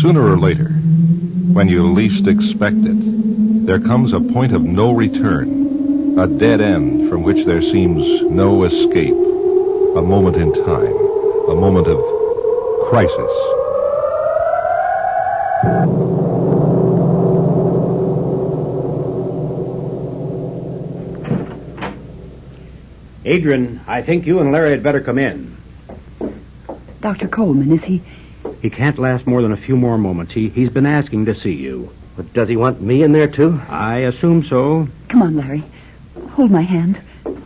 Sooner or later, when you least expect it, there comes a point of no return, a dead end from which there seems no escape, a moment in time, a moment of crisis. Adrian, I think you and Larry had better come in. Dr. Coleman, is he... He can't last more than a few more moments. He's been asking to see you. But does he want me in there, too? I assume so. Come on, Larry. Hold my hand.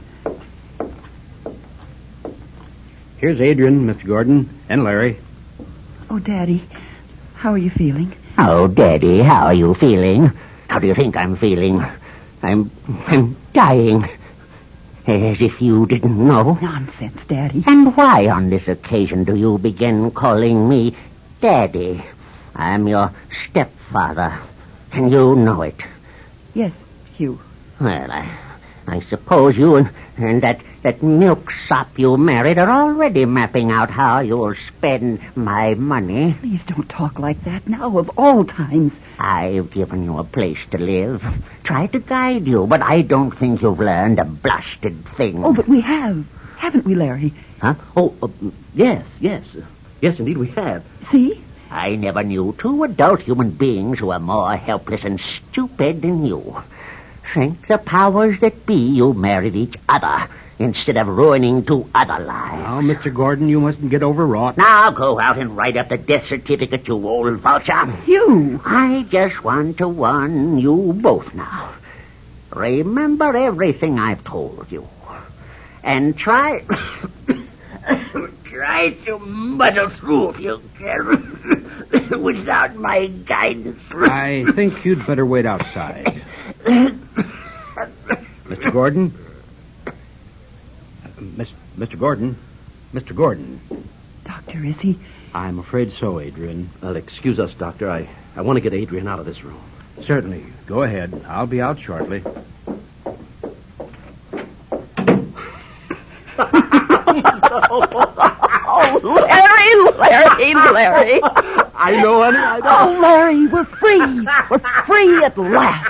Here's Adrian, Mr. Gordon, and Larry. Oh, Daddy, how are you feeling? Oh, Daddy, how are you feeling? How do you think I'm feeling? I'm dying. As if you didn't know. Nonsense, Daddy. And why on this occasion do you begin calling me Daddy? I'm your stepfather, and you know it. Yes, Hugh. Well, I suppose you and that milksop you married are already mapping out how you'll spend my money. Please don't talk like that now, of all times. I've given you a place to live, tried to guide you, but I don't think you've learned a blasted thing. Oh, but we have. Haven't we, Larry? Huh? Oh, yes. Yes, indeed we have. See? I never knew two adult human beings who were more helpless and stupid than you. Thank the powers that be you married each other instead of ruining two other lives. Now, Mr. Gordon, you mustn't get overwrought. Now go out and write up the death certificate, you old vulture. Hugh! I just want to warn you both now. Remember everything I've told you. And try to muddle through if you can without my guidance. I think you'd better wait outside. Mr. Gordon? Mr. Gordon? Mr. Gordon? Doctor, is he... I'm afraid so, Adrian. Excuse us, Doctor. I want to get Adrian out of this room. Certainly. Go ahead. I'll be out shortly. Oh, Larry! I know, honey. I know. Oh, Larry, we're free. We're free at last.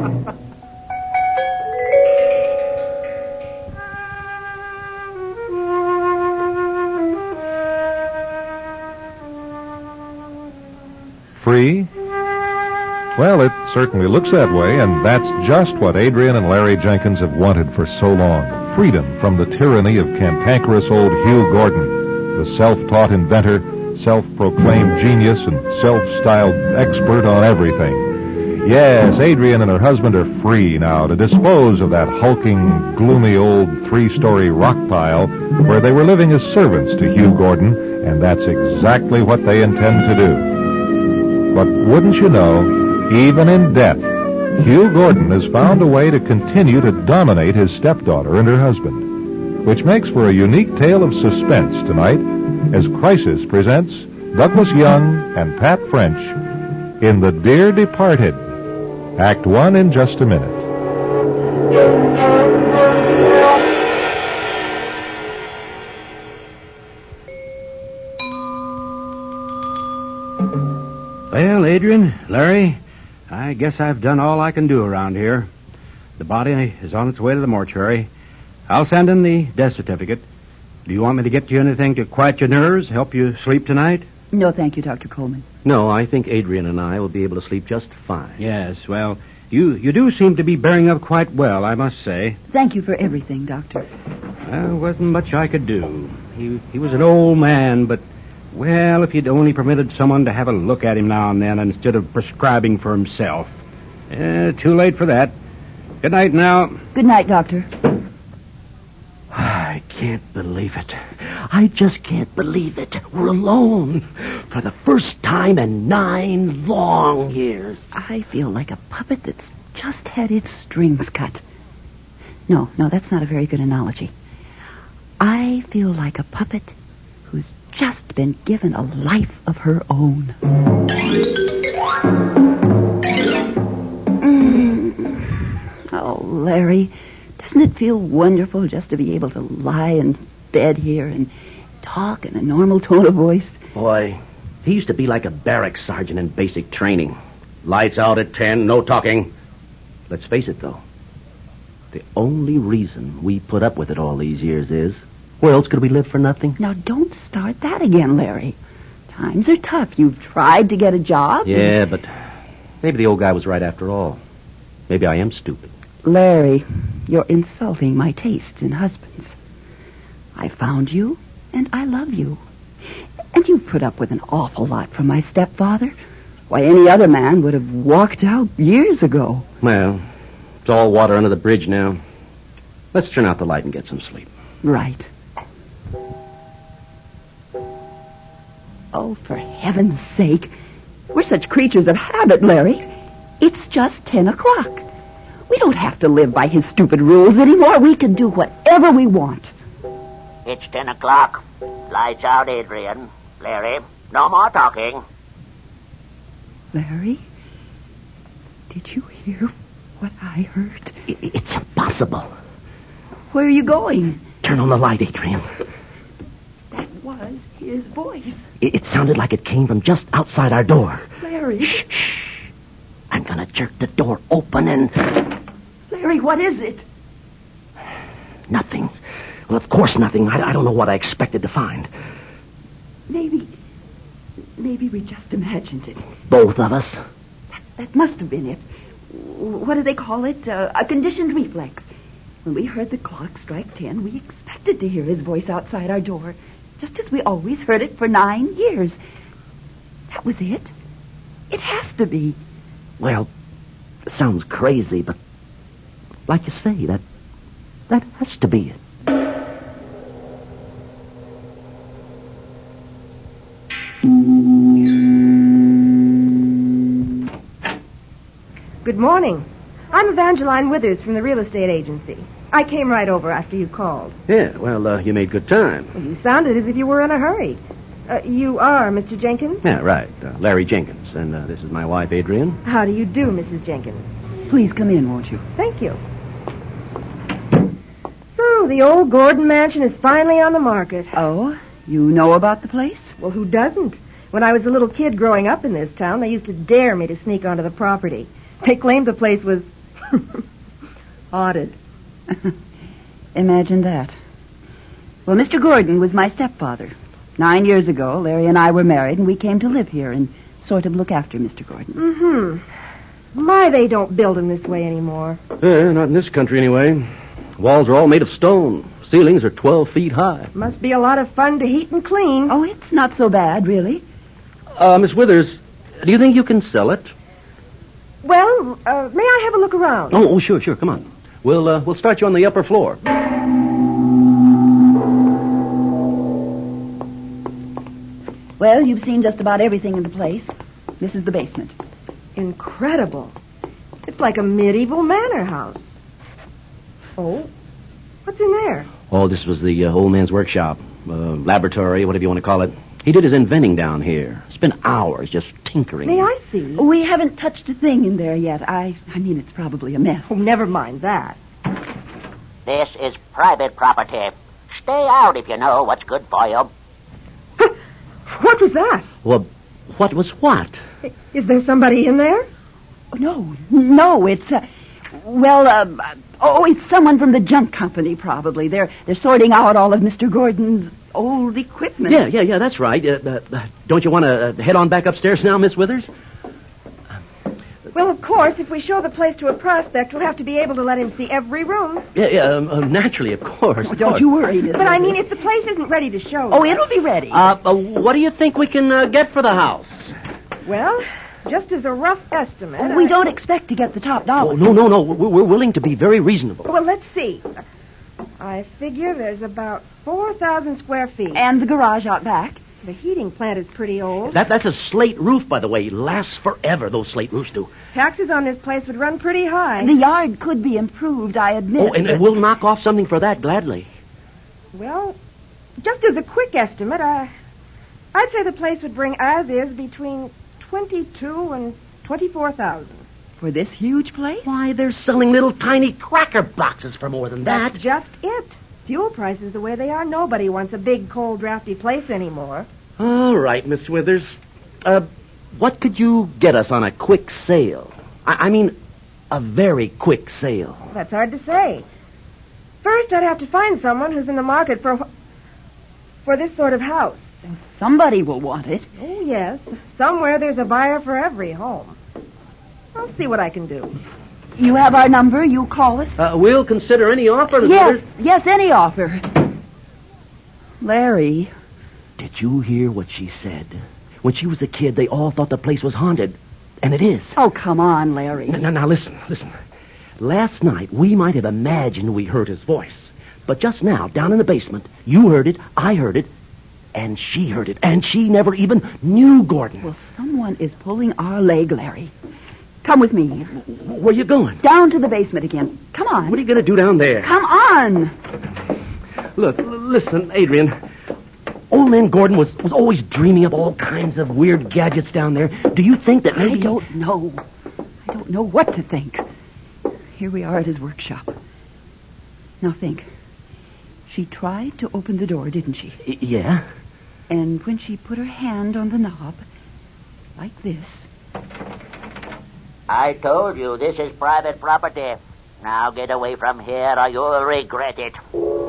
Free? Well, it certainly looks that way, and that's just what Adrian and Larry Jenkins have wanted for so long. Freedom from the tyranny of cantankerous old Hugh Gordon, the self-taught inventor, self-proclaimed genius, and self-styled expert on everything. Yes, Adrian and her husband are free now to dispose of that hulking, gloomy old three-story rock pile where they were living as servants to Hugh Gordon, and that's exactly what they intend to do. But wouldn't you know, even in death, Hugh Gordon has found a way to continue to dominate his stepdaughter and her husband, which makes for a unique tale of suspense tonight as Crisis presents Douglas Young and Pat French in The Dear Departed, Act 1 in just a minute. Well, Adrian, Larry, I guess I've done all I can do around here. The body is on its way to the mortuary. I'll send in the death certificate. Do you want me to get you anything to quiet your nerves, help you sleep tonight? No, thank you, Dr. Coleman. No, I think Adrian and I will be able to sleep just fine. Yes, well, you do seem to be bearing up quite well, I must say. Thank you for everything, Doctor. There wasn't much I could do. He was an old man, but, well, if you'd only permitted someone to have a look at him now and then instead of prescribing for himself. Too late for that. Good night now. Good night, Doctor. I can't believe it. I just can't believe it. We're alone for the first time in 9 long years. I feel like a puppet that's just had its strings cut. No, that's not a very good analogy. I feel like a puppet who's just been given a life of her own. Oh, Larry, doesn't it feel wonderful just to be able to lie in bed here and talk in a normal tone of voice? Boy, He used to be like a barracks sergeant in basic training. Lights out at 10, no talking. Let's face it, though. The only reason we put up with it all these years is, where else could we live for nothing? Now, don't start that again, Larry. Times are tough. You've tried to get a job. Yeah, but maybe the old guy was right after all. Maybe I am stupid. Larry, you're insulting my taste in husbands. I found you, and I love you. And you've put up with an awful lot from my stepfather. Why, any other man would have walked out years ago. Well, it's all water under the bridge now. Let's turn out the light and get some sleep. Right. Oh, for heaven's sake. We're such creatures of habit, Larry. It's just 10 o'clock. We don't have to live by his stupid rules anymore. We can do whatever we want. It's 10 o'clock. Lights out, Adrian. Larry, no more talking. Larry, did you hear what I heard? It's impossible. Where are you going? Turn on the light, Adrian. That was his voice. It sounded like it came from just outside our door. Larry. Shh. I'm gonna jerk the door open and... Larry, what is it? Nothing. Well, of course nothing. I don't know what I expected to find. Maybe we just imagined it. Both of us? That must have been it. What do they call it? A conditioned reflex. When we heard the clock strike 10, we expected to hear his voice outside our door, just as we always heard it for 9 years. That was it. It has to be. Well, it sounds crazy, but like you say, that has to be it. Good morning. I'm Evangeline Withers from the real estate agency. I came right over after you called. Yeah, well, you made good time. Well, you sounded as if you were in a hurry. You are Mr. Jenkins? Yeah, right. Larry Jenkins. And this is my wife, Adrian. How do you do, Mrs. Jenkins? Please come in, won't you? Thank you. So, the old Gordon mansion is finally on the market. Oh, you know about the place? Well, who doesn't? When I was a little kid growing up in this town, they used to dare me to sneak onto the property. They claimed the place was haunted. Imagine that. Well, Mr. Gordon was my stepfather. 9 years ago, Larry and I were married, and we came to live here and sort of look after Mr. Gordon. Mm-hmm. My, they don't build them this way anymore. Not in this country, anyway. Walls are all made of stone. Ceilings are 12 feet high. Must be a lot of fun to heat and clean. Oh, it's not so bad, really. Miss Withers, do you think you can sell it? Well, may I have a look around? Oh, sure, come on. We'll start you on the upper floor. Well, you've seen just about everything in the place. This is the basement. Incredible. It's like a medieval manor house. Oh, what's in there? Oh, this was the old man's workshop, laboratory, whatever you want to call it. He did his inventing down here. Spent hours just tinkering. May I see? We haven't touched a thing in there yet. I mean, it's probably a mess. Oh, never mind that. This is private property. Stay out if you know what's good for you. What was that? Well, what was what? Is there somebody in there? No, it's, it's someone from the junk company, probably. They're sorting out all of Mr. Gordon's old equipment. Yeah, that's right. Don't you want to head on back upstairs now, Miss Withers? Well, of course, if we show the place to a prospect, we'll have to be able to let him see every room. Naturally, of course. Don't you worry, Miss But I Withers. mean, if the place isn't ready to show... Oh, it'll be ready. What do you think we can get for the house? Well, just as a rough estimate... We don't expect to get the top dollar. Oh, no. We're willing to be very reasonable. Well, let's see. I figure there's about 4,000 square feet. And the garage out back. The heating plant is pretty old. That's a slate roof, by the way. Lasts forever, those slate roofs do. Taxes on this place would run pretty high. The yard could be improved, I admit. Oh, and we'll knock off something for that, gladly. Well, just as a quick estimate, I'd say the place would bring as is between 22 and 24,000. For this huge place? Why, they're selling little tiny cracker boxes for more than that. That's just it. Fuel prices the way they are, nobody wants a big, cold, drafty place anymore. All right, Miss Withers. What could you get us on a quick sale? I mean, a very quick sale. That's hard to say. First, I'd have to find someone who's in the market for this sort of house. Somebody will want it. Oh, yes. Somewhere there's a buyer for every home. I'll see what I can do. You have our number. You call us. We'll consider any offer. Yes, any offer. Larry. Did you hear what she said? When she was a kid, they all thought the place was haunted. And it is. Oh, come on, Larry. Now, listen. Last night, we might have imagined we heard his voice. But just now, down in the basement, you heard it, I heard it, and she heard it. And she never even knew Gordon. Well, someone is pulling our leg, Larry. Come with me. Where you going? Down to the basement again. Come on. What are you going to do down there? Come on. Look, listen, Adrian. Old man Gordon was always dreaming of all kinds of weird gadgets down there. Do you think that maybe... I don't know. I don't know what to think. Here we are at his workshop. Now think. She tried to open the door, didn't she? Yeah. And when she put her hand on the knob, like this... I told you this is private property. Now get away from here or you'll regret it.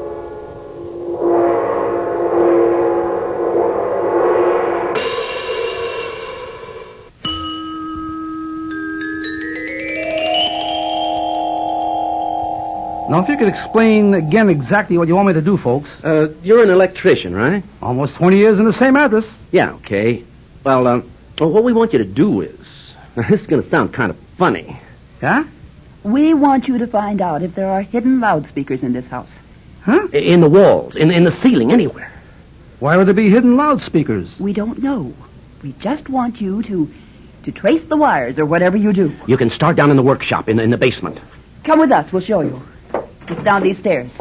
Now, if you could explain again exactly what you want me to do, folks. You're an electrician, right? Almost 20 years in the same address. Yeah, okay. Well, what we want you to do is... Now, this is going to sound kind of funny. Yeah? We want you to find out if there are hidden loudspeakers in this house. Huh? In the walls, in the ceiling, anywhere. Why would there be hidden loudspeakers? We don't know. We just want you to trace the wires or whatever you do. You can start down in the workshop, in the basement. Come with us. We'll show you. It's down these stairs.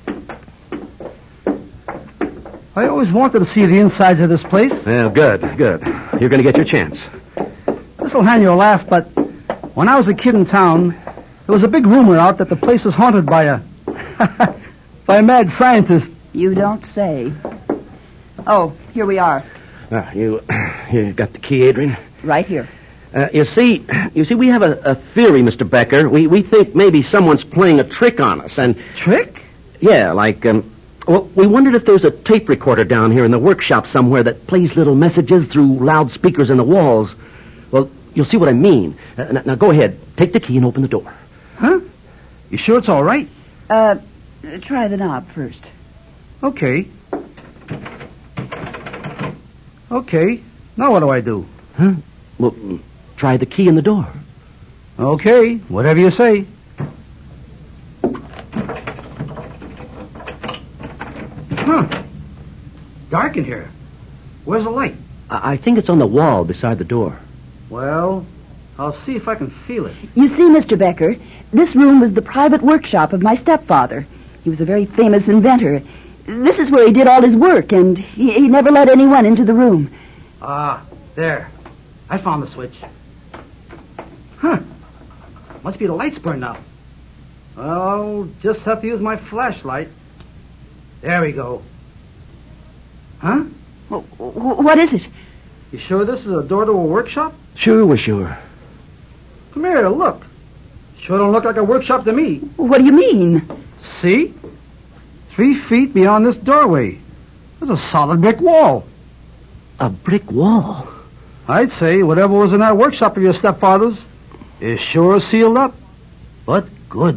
I always wanted to see the insides of this place. Well, good. You're going to get your chance. This'll hand you a laugh, but when I was a kid in town, there was a big rumor out that the place is haunted by a... by a mad scientist. You don't say. Oh, here we are. You got the key, Adrian? Right here. You see, we have a theory, Mr. Becker. We think maybe someone's playing a trick on us, and... Trick? Yeah, like, well, we wondered if there's a tape recorder down here in the workshop somewhere that plays little messages through loudspeakers in the walls. Well, you'll see what I mean. Now, go ahead. Take the key and open the door. Huh? You sure it's all right? Try the knob first. Okay. Okay. Now what do I do? Huh? Well, try the key in the door. Okay. Whatever you say. Huh. Dark in here. Where's the light? I think it's on the wall beside the door. Well, I'll see if I can feel it. You see, Mr. Becker, this room was the private workshop of my stepfather. He was a very famous inventor. This is where he did all his work, and he never let anyone into the room. Ah, there. I found the switch. Huh. Must be the lights burned out. I'll just have to use my flashlight. There we go. Huh? What is it? You sure this is a door to a workshop? Sure, we're sure. Come here, look. Sure don't look like a workshop to me. What do you mean? See? 3 feet beyond this doorway. There's a solid brick wall. A brick wall? I'd say whatever was in that workshop of your stepfather's is sure sealed up. But good.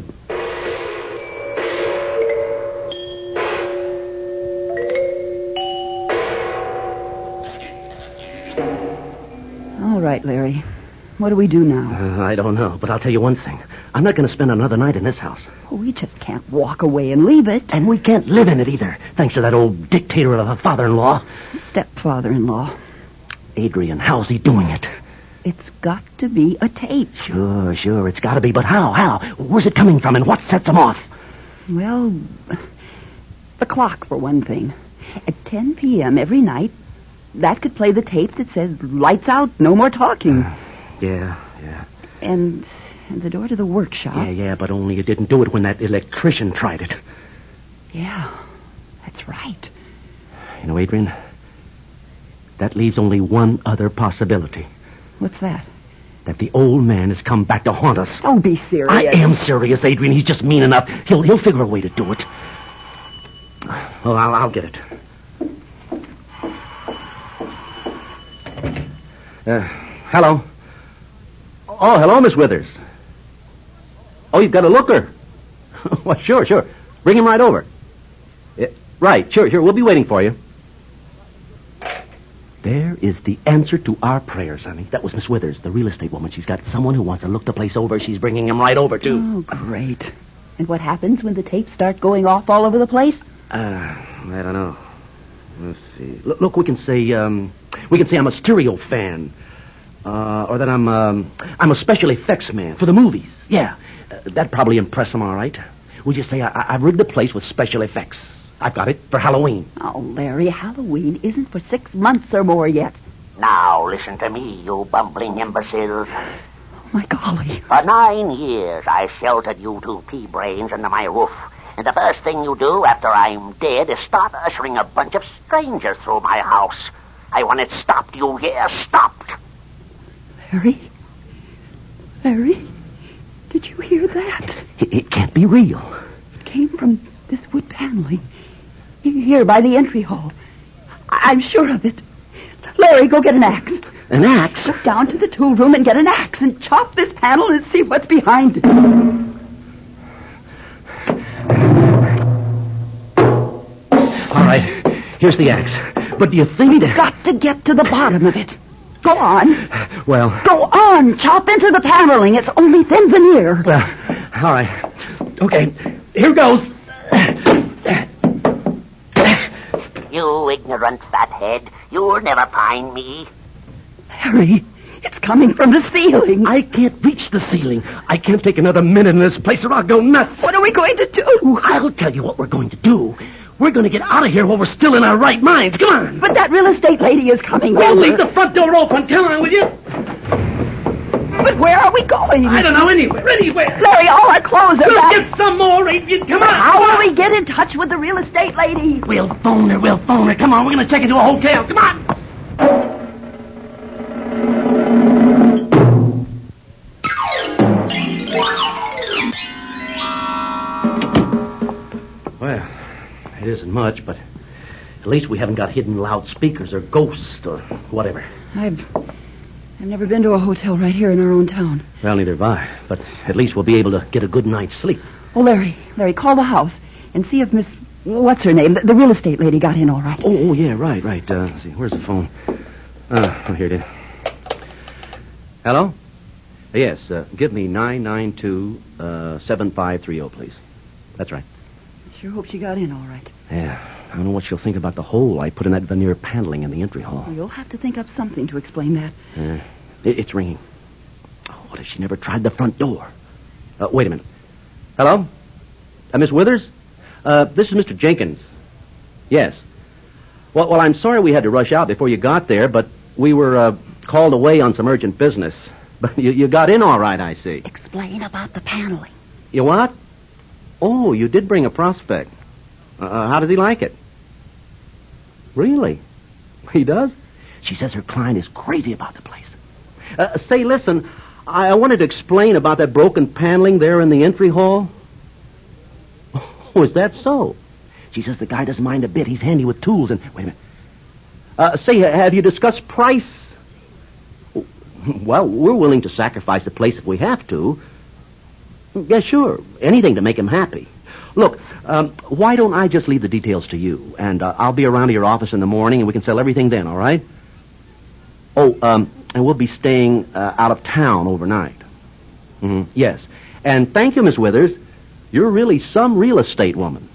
All right, Larry. What do we do now? I don't know, but I'll tell you one thing. I'm not going to spend another night in this house. We just can't walk away and leave it. And we can't live in it either, thanks to that old dictator of a father-in-law. Stepfather-in-law. Adrian, how's he doing it? It's got to be a tape. Sure, it's got to be, but how? Where's it coming from, and what sets him off? Well, the clock, for one thing. At 10 p.m. every night, that could play the tape that says, lights out, no more talking. Yeah. And the door to the workshop. Yeah, but only you didn't do it when that electrician tried it. Yeah, that's right. You know, Adrian, That leaves only one other possibility. What's that? That the old man has come back to haunt us. Don't be serious. I am serious, Adrian. He's just mean enough. He'll figure a way to do it. Well, I'll get it. Hello. Oh, hello, Miss Withers. Oh, you've got a looker. Well, sure. Bring him right over. Right, sure. We'll be waiting for you. There is the answer to our prayers, honey. That was Miss Withers, the real estate woman. She's got someone who wants to look the place over. She's bringing him right over, too. Oh, great. And what happens when the tapes start going off all over the place? I don't know. Let's see. Look, we can say I'm a stereo fan. Or that I'm a special effects man for the movies. Yeah. That'd probably impress them all right. We'll just say I've rigged the place with special effects. I've got it for Halloween. Oh, Larry, Halloween isn't for 6 months or more yet. Now, listen to me, you bumbling imbeciles. Oh, my golly. For 9 years, I sheltered you two pea-brains under my roof. And the first thing you do after I'm dead is start ushering a bunch of strangers through my house. I want it stopped, you hear? Stopped. Larry, did you hear that? It can't be real. It came from this wood paneling. Here by the entry hall. I'm sure of it. Larry, go get an axe. An axe? Go down to the tool room and get an axe and chop this panel and see what's behind it. All right, here's the axe. But do you think We've got to get to the bottom of it. Go on. Well... Go on. Chop into the paneling. It's only thin veneer. Well, all right. Okay, here goes. You ignorant fathead. You'll never find me. Larry, it's coming from the ceiling. I can't reach the ceiling. I can't take another minute in this place or I'll go nuts. What are we going to do? I'll tell you what we're going to do. We're going to get out of here while we're still in our right minds. Come on. But that real estate lady is coming. We'll leave the front door open. Come on, will you? But where are we going? I don't know. Anywhere. Larry, all our clothes are We'll back. get some more, Adrian. Come on. How will we get in touch with the real estate lady? We'll phone her. Come on, we're going to check into a hotel. Come on. Well, it isn't much, but at least we haven't got hidden loudspeakers or ghosts or whatever. I've never been to a hotel right here in our own town. Well, neither have I, but at least we'll be able to get a good night's sleep. Oh, Larry, call the house and see if Miss... What's her name? The real estate lady got in all right. Oh, yeah, right. Let's see, where's the phone? Here it is. Hello? Yes, give me 992-7530, please. That's right. I sure hope she got in all right. Yeah, I don't know what she'll think about the hole I put in that veneer paneling in the entry hall. Well, you'll have to think up something to explain that. It's ringing. Oh, what if she never tried the front door? Wait a minute. Hello? Miss Withers? This is Mr. Jenkins. Yes. Well, I'm sorry we had to rush out before you got there, but we were called away on some urgent business. But you got in all right, I see. Explain about the paneling. You what? Oh, you did bring a prospect. How does he like it? Really? He does? She says her client is crazy about the place. Say, listen, I wanted to explain about that broken paneling there in the entry hall. Oh, is that so? She says the guy doesn't mind a bit. He's handy with tools and... Wait a minute. Say, have you discussed price? Well, we're willing to sacrifice the place if we have to. Yeah, sure. Anything to make him happy. Look, why don't I just leave the details to you? And I'll be around to your office in the morning and we can sell everything then, all right? Oh, and we'll be staying out of town overnight. Mm-hmm. Yes. And thank you, Miss Withers. You're really some real estate woman.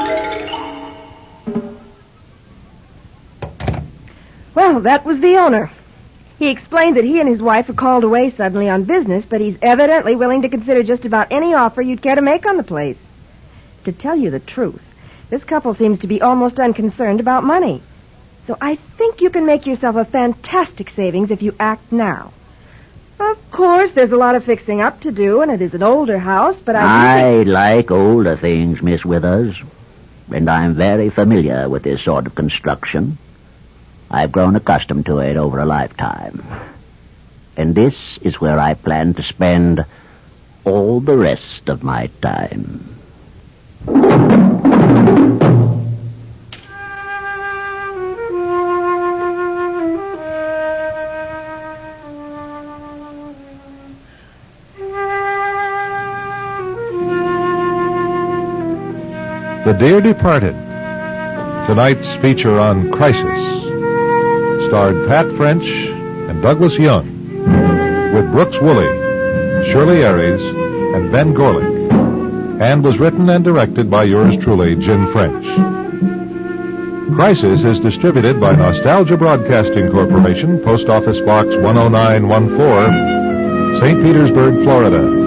Well, that was the owner. He explained that he and his wife were called away suddenly on business, but he's evidently willing to consider just about any offer you'd care to make on the place. To tell you the truth, this couple seems to be almost unconcerned about money. So I think you can make yourself a fantastic savings if you act now. Of course, there's a lot of fixing up to do, and it is an older house, but I like older things, Miss Withers. And I'm very familiar with this sort of construction. I've grown accustomed to it over a lifetime. And this is where I plan to spend all the rest of my time. The Dear Departed, tonight's feature on Crisis, starred Pat French and Douglas Young, with Brooks Woolley, Shirley Aries, and Ben Gorlick, and was written and directed by yours truly, Jim French. Crisis is distributed by Nostalgia Broadcasting Corporation, Post Office Box 10914, St. Petersburg, Florida.